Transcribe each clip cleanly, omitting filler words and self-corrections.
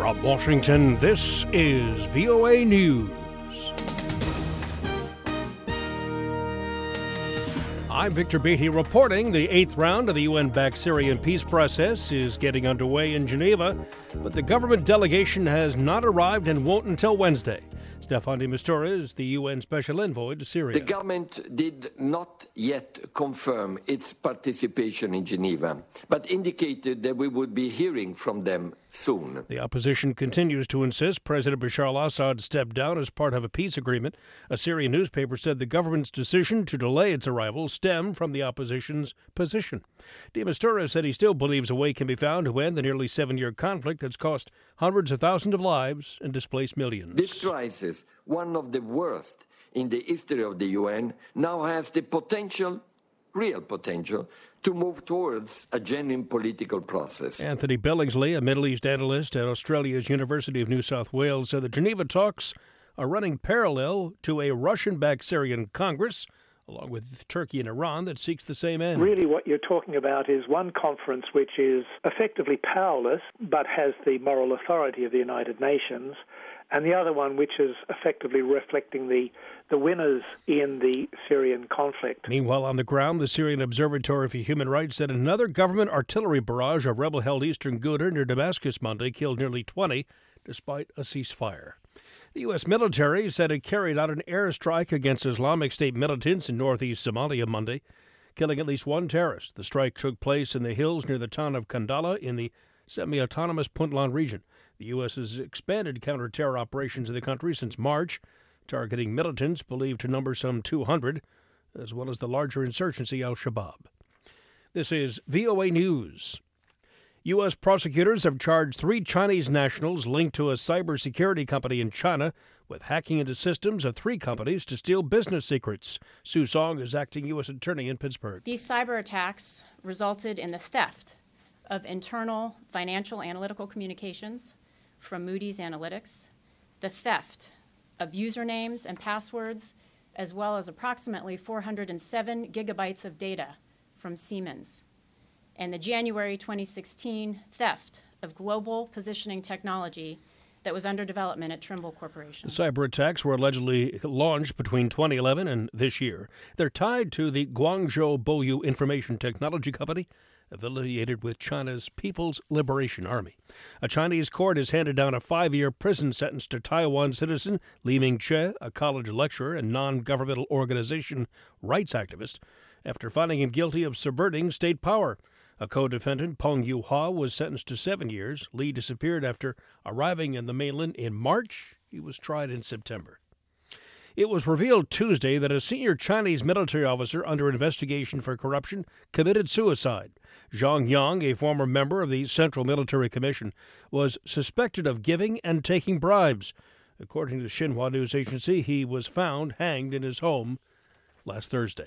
From Washington, this is VOA News. I'm Victor Beatty reporting the 8th round of the UN-backed Syrian peace process is getting underway in Geneva, but the government delegation has not arrived and won't until Wednesday. Stefan de Mistura is the UN Special Envoy to Syria. The government did not yet confirm its participation in Geneva, but indicated that we would be hearing from them soon. The opposition continues to insist President Bashar al-Assad step down as part of a peace agreement. A Syrian newspaper said the government's decision to delay its arrival stemmed from the opposition's position. De Mistura said he still believes a way can be found to end the nearly 7-year conflict that's cost hundreds of thousands of lives and displaced millions. This crisis, one of the worst in the history of the UN, now has the potential, real potential, to move towards a genuine political process. Anthony Billingsley, a Middle East analyst at Australia's University of New South Wales, said the Geneva talks are running parallel to a Russian-backed Syrian Congress, along with Turkey and Iran, that seeks the same end. Really what you're talking about is one conference which is effectively powerless but has the moral authority of the United Nations, and the other one which is effectively reflecting the winners in the Syrian conflict. Meanwhile, on the ground, the Syrian Observatory for Human Rights said another government artillery barrage of rebel-held eastern Ghouta near Damascus Monday killed nearly 20, despite a ceasefire. The U.S. military said it carried out an airstrike against Islamic State militants in northeast Somalia Monday, killing at least one terrorist. The strike took place in the hills near the town of Kandala in the semi-autonomous Puntland region. The U.S. has expanded counter-terror operations in the country since March, targeting militants believed to number some 200, as well as the larger insurgency Al-Shabaab. This is VOA News. U.S. prosecutors have charged 3 Chinese nationals linked to a cybersecurity company in China with hacking into systems of 3 companies to steal business secrets. Sue Song is acting U.S. attorney in Pittsburgh. These cyber attacks resulted in the theft of internal financial analytical communications from Moody's Analytics, the theft of usernames and passwords, as well as approximately 407 gigabytes of data from Siemens, and the January 2016 theft of global positioning technology that was under development at Trimble Corporation. The cyber attacks were allegedly launched between 2011 and this year. They're tied to the Guangzhou Boyu Information Technology Company, affiliated with China's People's Liberation Army. A Chinese court has handed down a 5-year prison sentence to Taiwan citizen Li Mingche, a college lecturer and non-governmental organization rights activist, after finding him guilty of subverting state power. A co-defendant, Peng Yuhua, was sentenced to 7 years. Li disappeared after arriving in the mainland in March. He was tried in September. It was revealed Tuesday that a senior Chinese military officer under investigation for corruption committed suicide. Zhang Yang, a former member of the Central Military Commission, was suspected of giving and taking bribes. According to the Xinhua news agency, he was found hanged in his home last Thursday.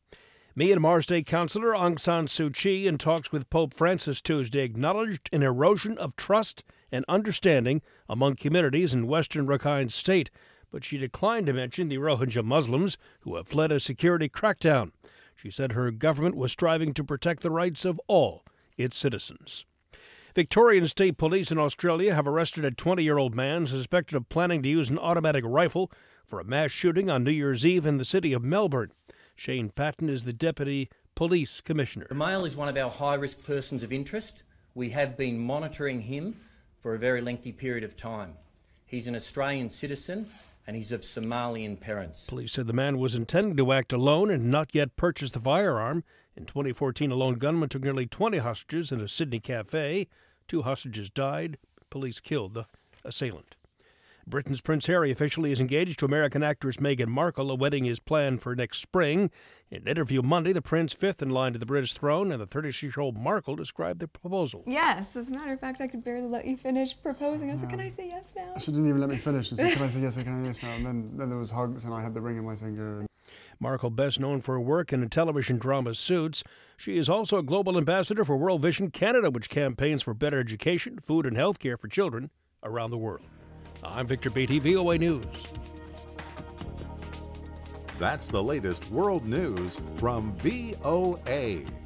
Myanmar State Councilor Aung San Suu Kyi, in talks with Pope Francis Tuesday, acknowledged an erosion of trust and understanding among communities in western Rakhine State, but she declined to mention the Rohingya Muslims who have fled a security crackdown. She said her government was striving to protect the rights of all its citizens. Victorian State Police in Australia have arrested a 20-year-old man suspected of planning to use an automatic rifle for a mass shooting on New Year's Eve in the city of Melbourne. Shane Patton is the Deputy Police Commissioner. The male is one of our high-risk persons of interest. We have been monitoring him for a very lengthy period of time. He's an Australian citizen and he's of Somalian parents. Police said the man was intending to act alone and not yet purchase the firearm. In 2014, a lone gunman took nearly 20 hostages in a Sydney cafe. 2 hostages died. Police killed the assailant. Britain's Prince Harry officially is engaged to American actress Meghan Markle. A wedding is planned for next spring. In an interview Monday, the prince, 5th in line to the British throne, and the 36-year-old Markle described the proposal. Yes, as a matter of fact, I could barely let you finish proposing. I said, can I say yes now? She didn't even let me finish. She said, can I say yes, can I say yes now? And then there was hugs, and I had the ring in my finger. Markle, best known for her work in television drama Suits. She is also a global ambassador for World Vision Canada, which campaigns for better education, food, and health care for children around the world. I'm Victor Beatty, VOA News. That's the latest world news from VOA.